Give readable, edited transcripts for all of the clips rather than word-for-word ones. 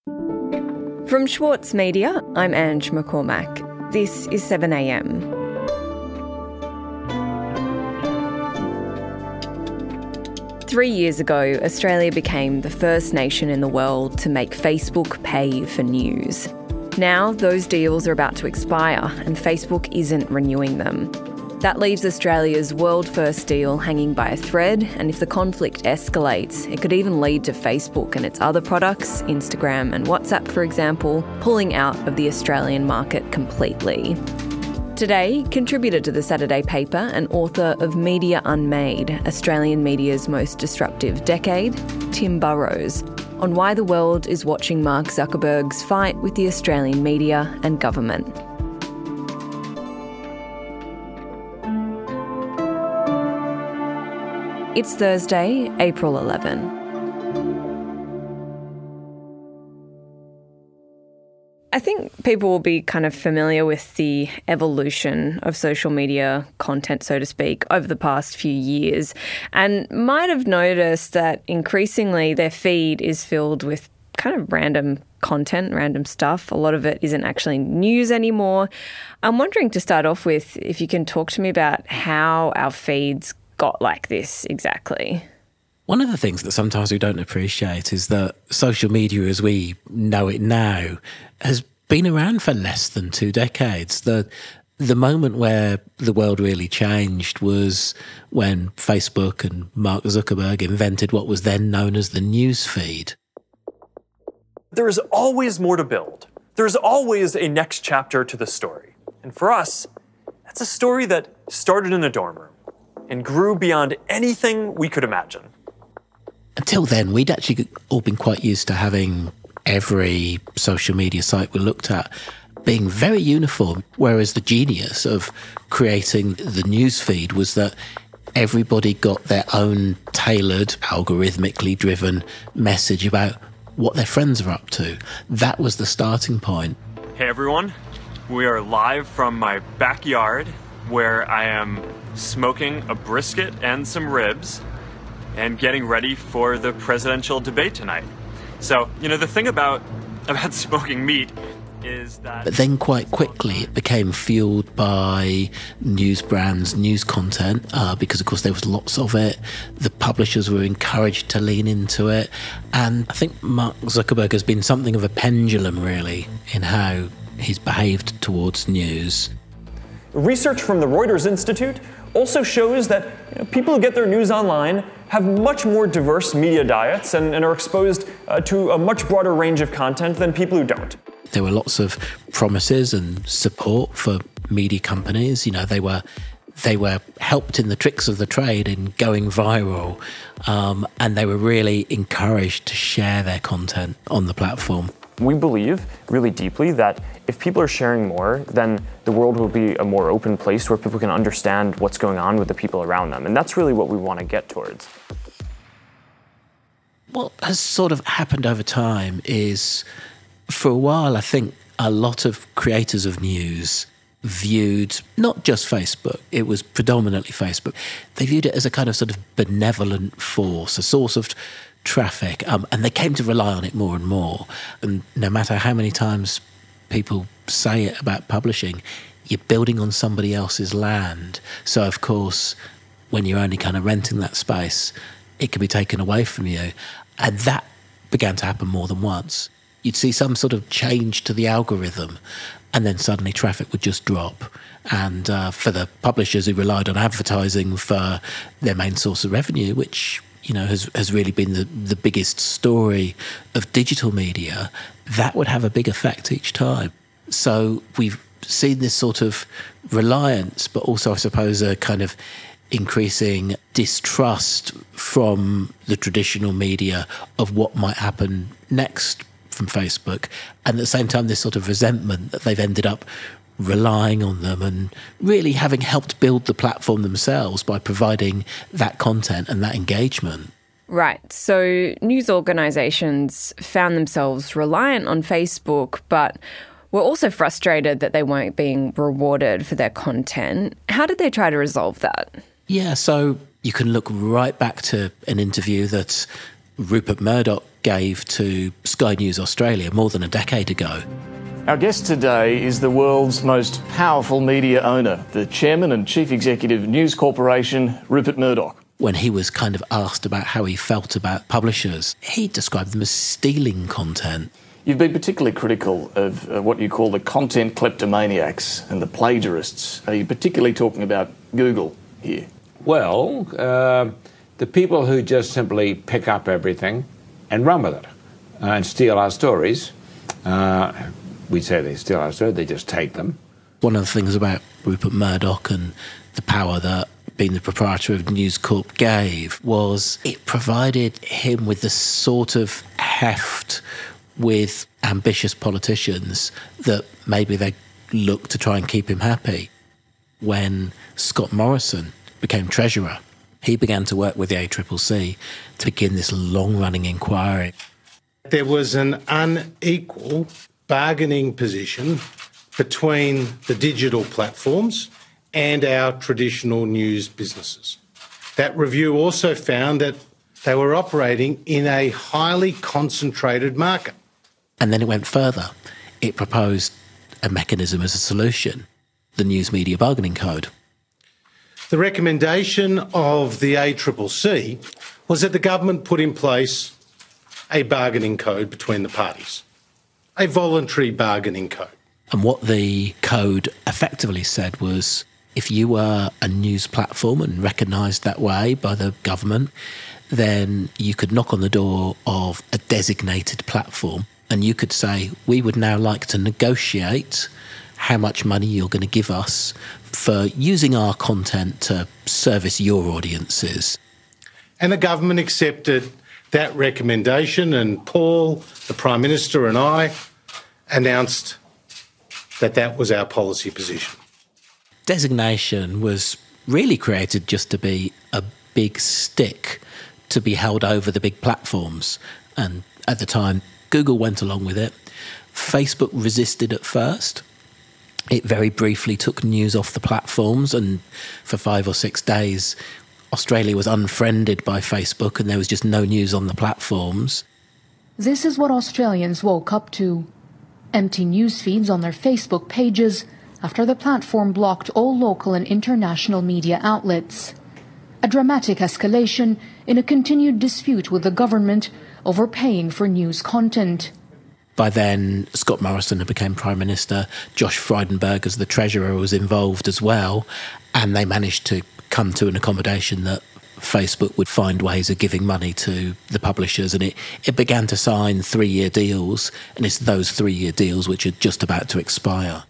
From Schwartz Media, I'm Ange McCormack. This is 7am. Three years ago, Australia became the first nation in the world to make Facebook pay for news. Now, those deals are about to expire and Facebook isn't renewing them. That leaves Australia's world-first deal hanging by a thread, and if the conflict escalates, it could even lead to Facebook and its other products, Instagram and WhatsApp for example, pulling out of the Australian market completely. Today, contributor to the Saturday paper and author of Media Unmade, Australian media's most disruptive decade, Tim Burrowes, on why the world is watching Mark Zuckerberg's fight with the Australian media and government. It's Thursday, April 11. I think people will be kind of familiar with the evolution of social media content, so to speak, over the past few years, and might have noticed that increasingly their feed is filled with kind of random content, random stuff. A lot of it isn't actually news anymore. I'm wondering, to start off with, if you can talk to me about how our feeds got like this exactly. One of the things that sometimes we don't appreciate is that social media as we know it now has been around for less than 2 decades. The moment where the world really changed was when Facebook and Mark Zuckerberg invented what was then known as the news feed. There is always more to build. There's always a next chapter to the story. And for us, that's a story that started in a dorm room and grew beyond anything we could imagine. Until then, we'd actually all been quite used to having every social media site we looked at being very uniform, whereas the genius of creating the news feed was that everybody got their own tailored, algorithmically driven message about what their friends are up to. That was the starting point. Hey everyone, we are live from my backyard where I am smoking a brisket and some ribs and getting ready for the presidential debate tonight. So, the thing about smoking meat is that... But then quite quickly it became fueled by news brands, news content, because of course there was lots of it. The publishers were encouraged to lean into it. And I think Mark Zuckerberg has been something of a pendulum, really, in how he's behaved towards news. Research from the Reuters Institute also shows that people who get their news online have much more diverse media diets and are exposed to a much broader range of content than people who don't. There were lots of promises and support for media companies. They were helped in the tricks of the trade in going viral, and they were really encouraged to share their content on the platform. We believe really deeply that if people are sharing more, then the world will be a more open place where people can understand what's going on with the people around them. And that's really what we want to get towards. What has sort of happened over time is, for a while, I think a lot of creators of news viewed not just Facebook, it was predominantly Facebook. They viewed it as a kind of sort of benevolent force, a source of traffic, and they came to rely on it more and more. And no matter how many times people say it about publishing, you're building on somebody else's land. So, of course, when you're only kind of renting that space, it can be taken away from you. And that began to happen more than once. You'd see some sort of change to the algorithm, and then suddenly traffic would just drop. And for the publishers who relied on advertising for their main source of revenue, which has really been the biggest story of digital media, that would have a big effect each time. So we've seen this sort of reliance, but also, I suppose, a kind of increasing distrust from the traditional media of what might happen next from Facebook. And at the same time, this sort of resentment that they've ended up relying on them and really having helped build the platform themselves by providing that content and that engagement. Right. So news organisations found themselves reliant on Facebook, but were also frustrated that they weren't being rewarded for their content. How did they try to resolve that? Yeah, so you can look right back to an interview that Rupert Murdoch gave to Sky News Australia more than a decade ago. Our guest today is the world's most powerful media owner, the chairman and chief executive of News Corporation, Rupert Murdoch. When he was kind of asked about how he felt about publishers, he described them as stealing content. You've been particularly critical of what you call the content kleptomaniacs and the plagiarists. Are you particularly talking about Google here? Well, the people who just simply pick up everything and run with it and steal our stories. We say they steal our stories, they just take them. One of the things about Rupert Murdoch and the power that being the proprietor of News Corp gave was it provided him with the sort of heft with ambitious politicians that maybe they look to try and keep him happy. When Scott Morrison became Treasurer, he began to work with the ACCC to begin this long-running inquiry. There was an unequal bargaining position between the digital platforms and our traditional news businesses. That review also found that they were operating in a highly concentrated market. And then it went further. It proposed a mechanism as a solution, the News Media Bargaining Code. The recommendation of the ACCC was that the government put in place a bargaining code between the parties, a voluntary bargaining code. And what the code effectively said was if you were a news platform and recognised that way by the government, then you could knock on the door of a designated platform and you could say, we would now like to negotiate how much money you're going to give us for using our content to service your audiences. And the government accepted that recommendation, and Paul, the Prime Minister, and I announced that that was our policy position. Designation was really created just to be a big stick to be held over the big platforms. And at the time, Google went along with it. Facebook resisted at first. It very briefly took news off the platforms, and for 5 or 6 days, Australia was unfriended by Facebook and there was just no news on the platforms. This is what Australians woke up to. Empty news feeds on their Facebook pages after the platform blocked all local and international media outlets. A dramatic escalation in a continued dispute with the government over paying for news content. By then, Scott Morrison had become Prime Minister. Josh Frydenberg, as the Treasurer, was involved as well. And they managed to come to an accommodation that Facebook would find ways of giving money to the publishers. And it began to sign 3-year deals. And it's those 3-year deals which are just about to expire.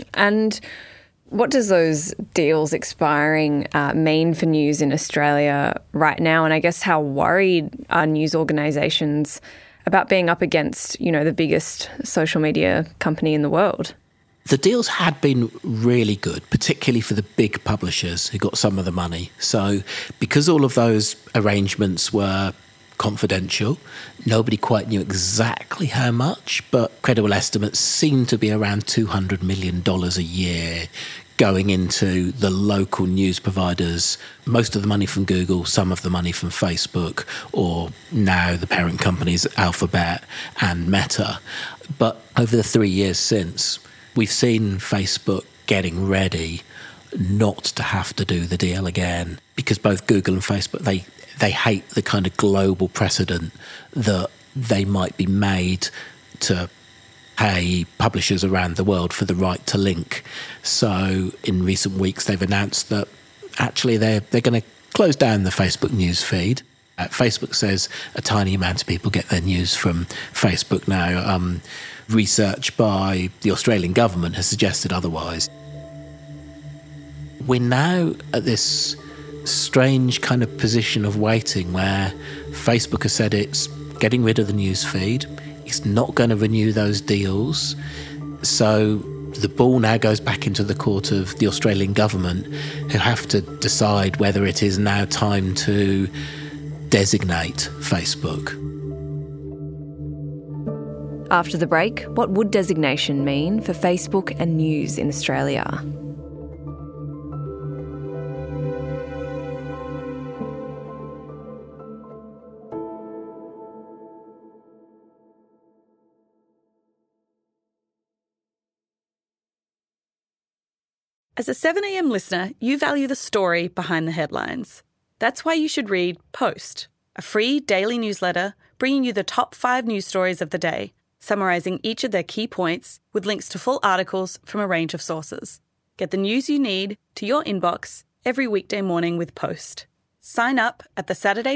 And what does those deals expiring mean for news in Australia right now? And I guess how worried are news organisations about being up against, the biggest social media company in the world? The deals had been really good, particularly for the big publishers who got some of the money. So because all of those arrangements were confidential, nobody quite knew exactly how much, but credible estimates seem to be around $200 million a year going into the local news providers, most of the money from Google, some of the money from Facebook, or now the parent companies Alphabet and Meta. But over the 3 years since, we've seen Facebook getting ready not to have to do the deal again, because both Google and Facebook, they hate the kind of global precedent that they might be made to pay publishers around the world for the right to link. So in recent weeks, they've announced that actually they're going to close down the Facebook news feed. Facebook says a tiny amount of people get their news from Facebook now. Research by the Australian government has suggested otherwise. We're now at this strange kind of position of waiting where Facebook has said it's getting rid of the news feed. It's not going to renew those deals. So the ball now goes back into the court of the Australian government, who have to decide whether it is now time to designate Facebook. After the break, what would designation mean for Facebook and news in Australia? As a 7am listener, you value the story behind the headlines. That's why you should read Post, a free daily newsletter bringing you the top 5 news stories of the day, summarising each of their key points with links to full articles from a range of sources. Get the news you need to your inbox every weekday morning with Post. Sign up at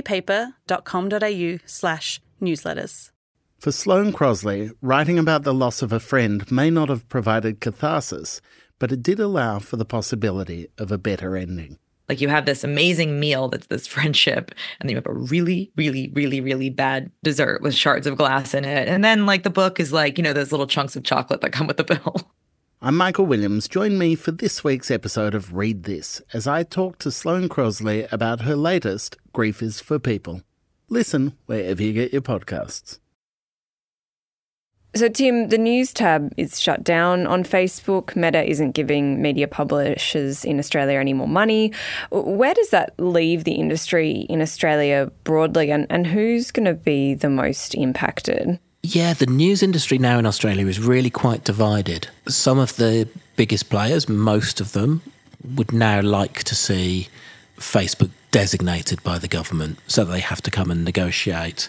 thesaturdaypaper.com.au/newsletters. For Sloane Crosley, writing about the loss of a friend may not have provided catharsis, but it did allow for the possibility of a better ending. Like, you have this amazing meal that's this friendship, and then you have a really, really, really, really bad dessert with shards of glass in it. And then, like, the book is like, you know, those little chunks of chocolate that come with the bill. I'm Michael Williams. Join me for this week's episode of Read This as I talk to Sloane Crosley about her latest, Grief is for People. Listen wherever you get your podcasts. So, Tim, the news tab is shut down on Facebook. Meta isn't giving media publishers in Australia any more money. Where does that leave the industry in Australia broadly, and who's going to be the most impacted? Yeah, the news industry now in Australia is really quite divided. Some of the biggest players, most of them, would now like to see Facebook designated by the government so that they have to come and negotiate.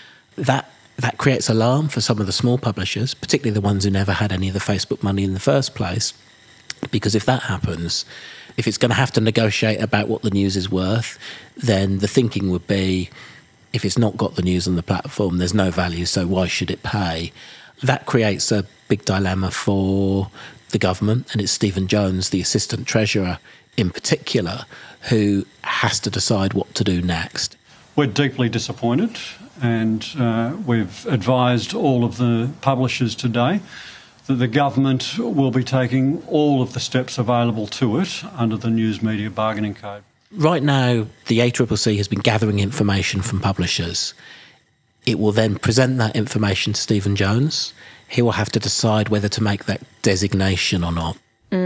That creates alarm for some of the small publishers, particularly the ones who never had any of the Facebook money in the first place. Because if that happens, if it's going to have to negotiate about what the news is worth, then the thinking would be, if it's not got the news on the platform, there's no value, so why should it pay? That creates a big dilemma for the government, and it's Stephen Jones, the Assistant Treasurer in particular, who has to decide what to do next. We're deeply disappointed, and we've advised all of the publishers today that the government will be taking all of the steps available to it under the News Media Bargaining Code. Right now, the ACCC has been gathering information from publishers. It will then present that information to Stephen Jones. He will have to decide whether to make that designation or not.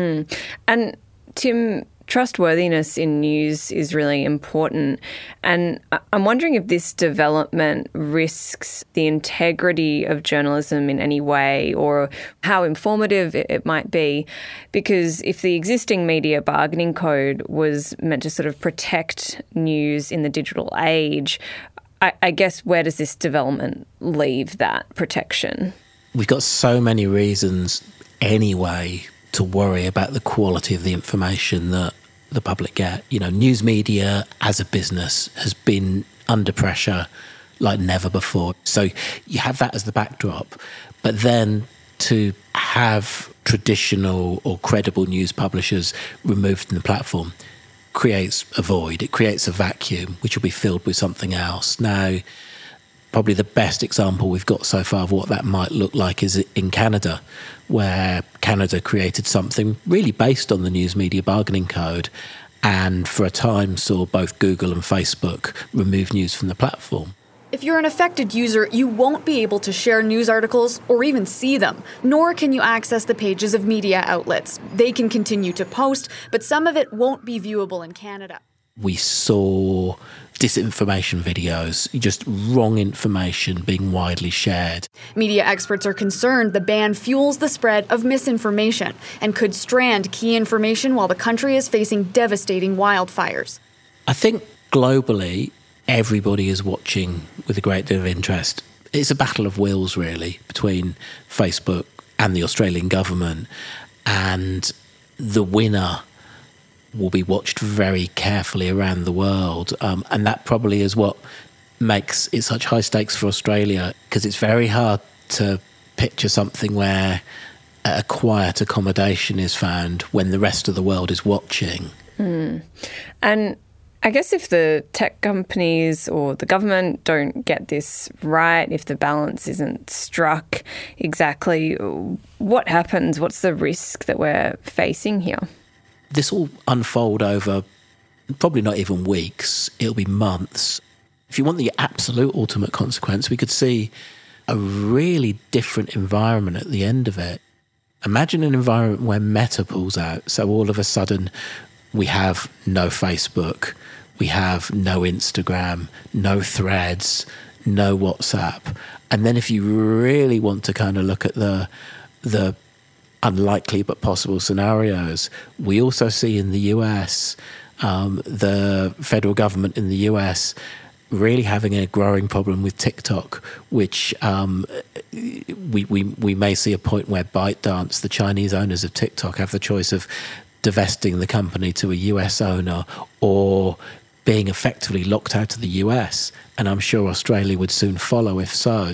And Tim, trustworthiness in news is really important. And I'm wondering if this development risks the integrity of journalism in any way, or how informative it might be. Because if the existing media bargaining code was meant to sort of protect news in the digital age, I guess where does this development leave that protection? We've got so many reasons anyway to worry about the quality of the information that the public get. You know, news media as a business has been under pressure like never before. So you have that as the backdrop. But then to have traditional or credible news publishers removed from the platform creates a void. It creates a vacuum, which will be filled with something else. Now, probably the best example we've got so far of what that might look like is in Canada, where Canada created something really based on the News Media Bargaining Code, and for a time saw both Google and Facebook remove news from the platform. If you're an affected user, you won't be able to share news articles or even see them, nor can you access the pages of media outlets. They can continue to post, but some of it won't be viewable in Canada. We saw disinformation videos, just wrong information being widely shared. Media experts are concerned the ban fuels the spread of misinformation and could strand key information while the country is facing devastating wildfires. I think globally, everybody is watching with a great deal of interest. It's a battle of wills, really, between Facebook and the Australian government, and the winner will be watched very carefully around the world. And that probably is what makes it such high stakes for Australia, because it's very hard to picture something where a quiet accommodation is found when the rest of the world is watching. And I guess if the tech companies or the government don't get this right, if the balance isn't struck exactly, what happens? What's the risk that we're facing here? This will unfold over probably not even weeks, it'll be months. If you want the absolute ultimate consequence, we could see a really different environment at the end of it. Imagine an environment where Meta pulls out. So all of a sudden we have no Facebook, we have no Instagram, no Threads, no WhatsApp. And then if you really want to kind of look at the unlikely but possible scenarios. We also see in the US, the federal government in the US really having a growing problem with TikTok, which we may see a point where ByteDance, the Chinese owners of TikTok, have the choice of divesting the company to a US owner or being effectively locked out of the US. And I'm sure Australia would soon follow if so.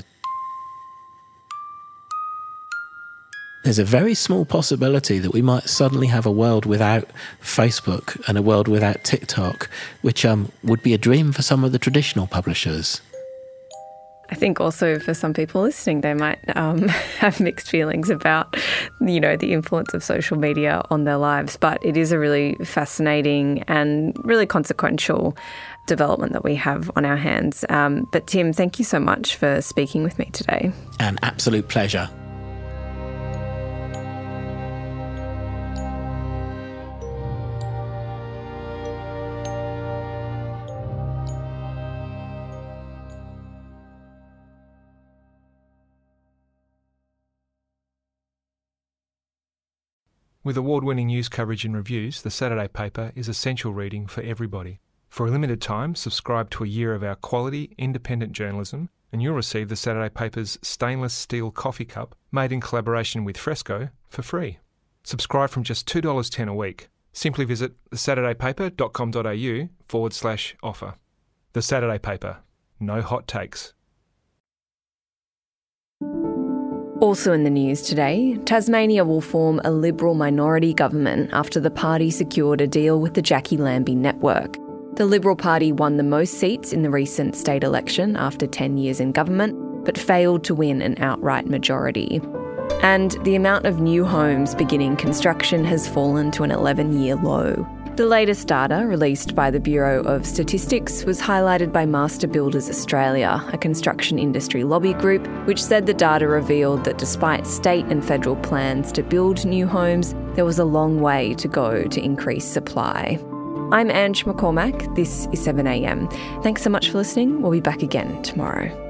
There's a very small possibility that we might suddenly have a world without Facebook and a world without TikTok, which would be a dream for some of the traditional publishers. I think also for some people listening, they might have mixed feelings about, the influence of social media on their lives. But it is a really fascinating and really consequential development that we have on our hands. But Tim, thank you so much for speaking with me today. An absolute pleasure. With award-winning news coverage and reviews, The Saturday Paper is essential reading for everybody. For a limited time, subscribe to a year of our quality, independent journalism, and you'll receive The Saturday Paper's stainless steel coffee cup, made in collaboration with Fresco, for free. Subscribe from just $2.10 a week. Simply visit thesaturdaypaper.com.au/offer. The Saturday Paper. No hot takes. Also in the news today, Tasmania will form a Liberal minority government after the party secured a deal with the Jackie Lambie network. The Liberal Party won the most seats in the recent state election after 10 years in government, but failed to win an outright majority. And the amount of new homes beginning construction has fallen to an 11-year low. The latest data, released by the Bureau of Statistics, was highlighted by Master Builders Australia, a construction industry lobby group, which said the data revealed that despite state and federal plans to build new homes, there was a long way to go to increase supply. I'm Ange McCormack. This is 7am. Thanks so much for listening. We'll be back again tomorrow.